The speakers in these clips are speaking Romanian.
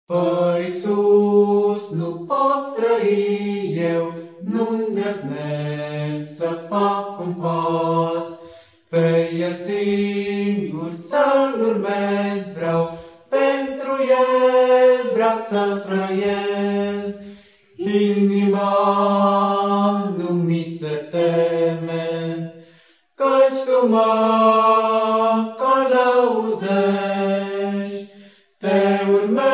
Fără Iisus nu pot trăi eu, nu-ndrăznesc să fac un pas. Pe El singur să-L urmez vreau, pentru El vreau să trăiesc. Inima nu mi se teme, căci Tu mă călăuzești. Te urmez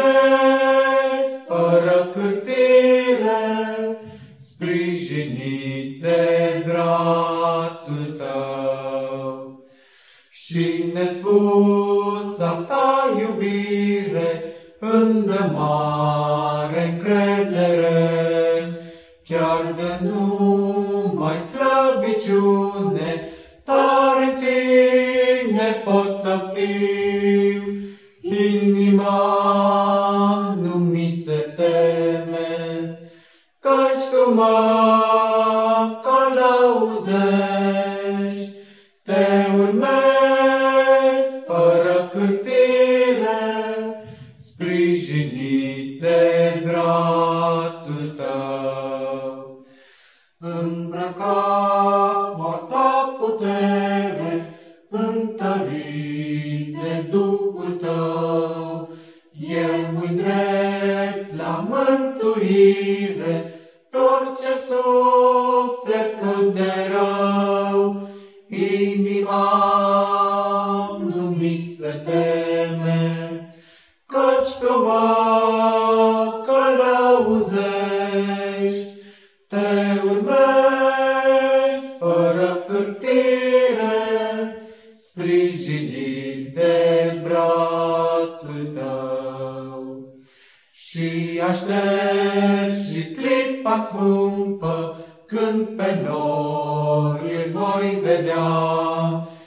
fără cârtire, sprijinit de brațul Tău. Și nespus a Ta iubire îmi dă mare încredere, chiar de numai slăbiciune, tare-n tine pot să fiu. Inima nu mi se teme, căci Tu mă călăuzești. Te urmez fără cârtire, sprijinit de brațul Tău. Îmbrăcat cu a Ta putere, întărit de Duhul Tău, eu îndrept la mântuire pe orice suflet cât de rău. Inima nu mi se teme, căci Tu mă călăuzești. Te urmez fără cârtire, sprijinit de brațul Tău. Și aștept și clipa scumpă, când pe nori Îl voi vedea,